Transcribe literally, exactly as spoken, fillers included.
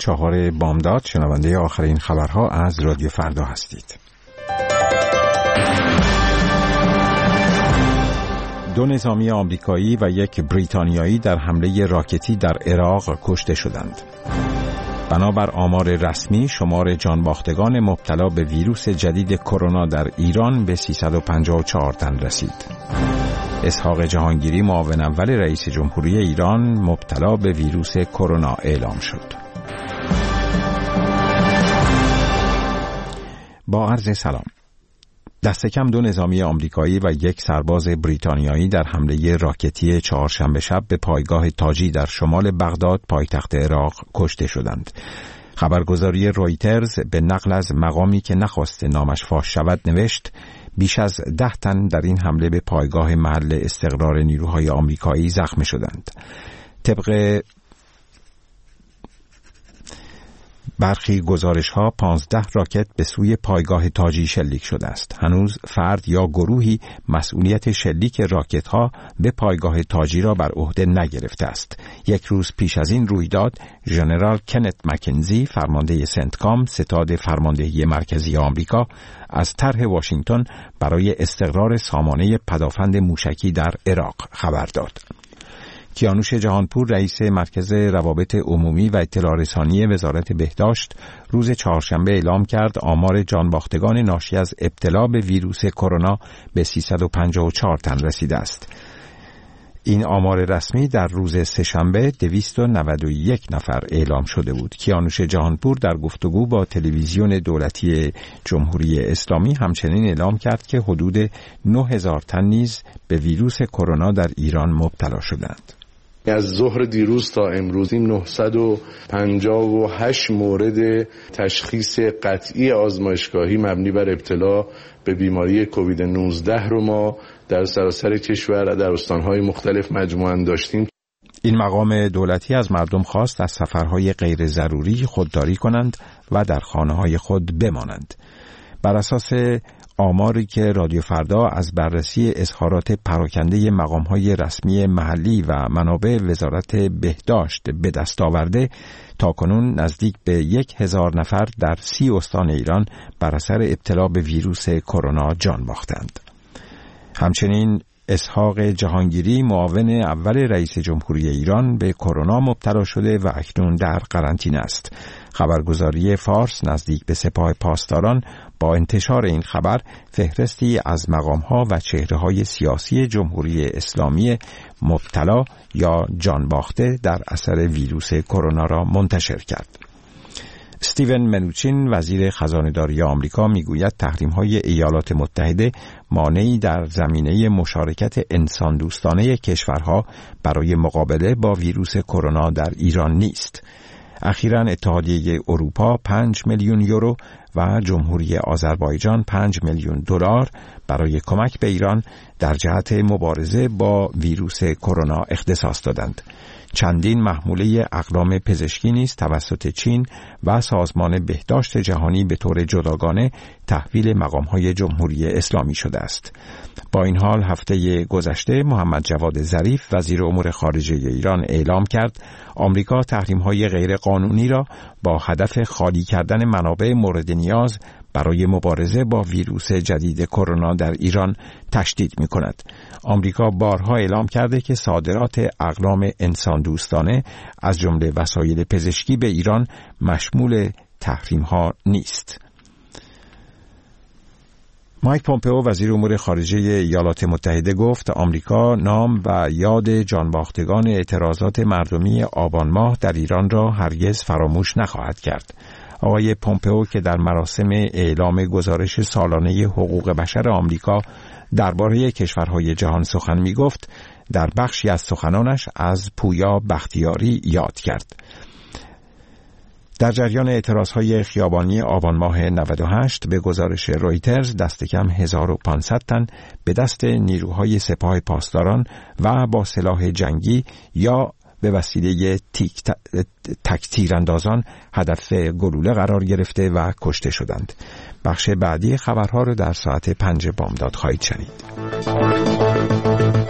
چهار بامداد، شنونده آخرین خبرها از رادیو فردا هستید. دو نظامی آمریکایی و یک بریتانیایی در حمله راکتی در عراق کشته شدند. بنابر آمار رسمی، شمار جانباختگان مبتلا به ویروس جدید کرونا در ایران به سیصد و پنجاه و چهار تن رسید. اسحاق جهانگیری، معاون اول رئیس جمهوری ایران، مبتلا به ویروس کرونا اعلام شد. با عرض سلام. دست کم دو نظامی آمریکایی و یک سرباز بریتانیایی در حمله راکتی چهارشنبه شب به پایگاه تاجی در شمال بغداد، پایتخت عراق، کشته شدند. خبرگزاری رویترز به نقل از مقامی که نخواست نامش فاش شود نوشت: بیش از ده تن در این حمله به پایگاه محل استقرار نیروهای آمریکایی زخمی شدند. طبق برخی گزارش‌ها پانزده راکت به سوی پایگاه تاجی شلیک شده است. هنوز فرد یا گروهی مسئولیت شلیک راکت‌ها به پایگاه تاجی را بر عهده نگرفته است. یک روز پیش از این رویداد، ژنرال کنت مکنزی، فرمانده سنتکام، ستاد فرماندهی مرکزی آمریکا، از طرح واشنگتن برای استقرار سامانه پدافند موشکی در عراق خبر داد. کیانوش جهانپور، رئیس مرکز روابط عمومی و اطلاع رسانی وزارت بهداشت، روز چهارشنبه اعلام کرد آمار جانباختگان ناشی از ابتلا به ویروس کرونا به سیصد و پنجاه و چهار تن رسیده است. این آمار رسمی در روز سه‌شنبه دویست و نود و یک نفر اعلام شده بود. کیانوش جهانپور در گفتگو با تلویزیون دولتی جمهوری اسلامی همچنین اعلام کرد که حدود نه هزار تن نیز به ویروس کرونا در ایران مبتلا شدند. از ظهر دیروز تا امروز نهصد و پنجاه و هشت مورد تشخیص قطعی آزمایشگاهی مبنی بر ابتلا به بیماری کووید نوزده رو ما در سراسر کشور در استانهای مختلف مجموعاً داشتیم. این مقام دولتی از مردم خواست از سفرهای غیر ضروری خودداری کنند و در خانه‌های خود بمانند. بر اساس آماری که رادیو فردا از بررسی اظهارات پراکنده مقام‌های رسمی محلی و منابع وزارت بهداشت به دست آورده، تاکنون نزدیک به یک هزار نفر در سی استان ایران بر اثر ابتلا به ویروس کرونا جان باختند. همچنین اسحاق جهانگیری، معاون اول رئیس جمهوری ایران، به کرونا مبتلا شده و اکنون در قرنطینه است. خبرگزاری فارس نزدیک به سپاه پاسداران با انتشار این خبر فهرستی از مقام‌ها و چهره‌های سیاسی جمهوری اسلامی مبتلا یا جان باخته در اثر ویروس کرونا را منتشر کرد. استیون منوچین، وزیر خزانه‌داری آمریکا، میگوید تحریم‌های ایالات متحده مانعی در زمینه مشارکت انسان دوستانه کشورها برای مقابله با ویروس کرونا در ایران نیست. اخیراً اتحادیه اروپا پنج میلیون یورو و جمهوری آذربایجان پنج میلیون دلار برای کمک به ایران در جهت مبارزه با ویروس کرونا اختصاص دادند. چندین محموله اقلام پزشکی نیز توسط چین و سازمان بهداشت جهانی به طور جداگانه تحویل مقام‌های جمهوری اسلامی شده است. با این حال هفته گذشته محمد جواد ظریف، وزیر امور خارجه ایران، اعلام کرد آمریکا تحریم‌های غیرقانونی را با هدف خالی کردن منابع مورد نیاز برای مبارزه با ویروس جدید کرونا در ایران تشدید می‌کند. آمریکا بارها اعلام کرده که صادرات اقلام انسان دوستانه از جمله وسایل پزشکی به ایران مشمول تحریم‌ها نیست. مایک پومپئو، وزیر امور خارجه ایالات متحده، گفت آمریکا نام و یاد جانباختگان اعتراضات مردمی آبان ماه در ایران را هرگز فراموش نخواهد کرد. آقای پومپئو که در مراسم اعلام گزارش سالانه حقوق بشر آمریکا درباره کشورهای جهان سخن می گفت، در بخشی از سخنانش از پویا بختیاری یاد کرد. در جریان اعتراضهای خیابانی آبان ماه نود و هشت به گزارش رویترز دست کم هزار و پانصد تن به دست نیروهای سپاه پاسداران و با سلاح جنگی یا به وسیله تک تیراندازان هدف گلوله قرار گرفته و کشته شدند. بخش بعدی خبرها رو در ساعت پنج بامداد خواهید شنید.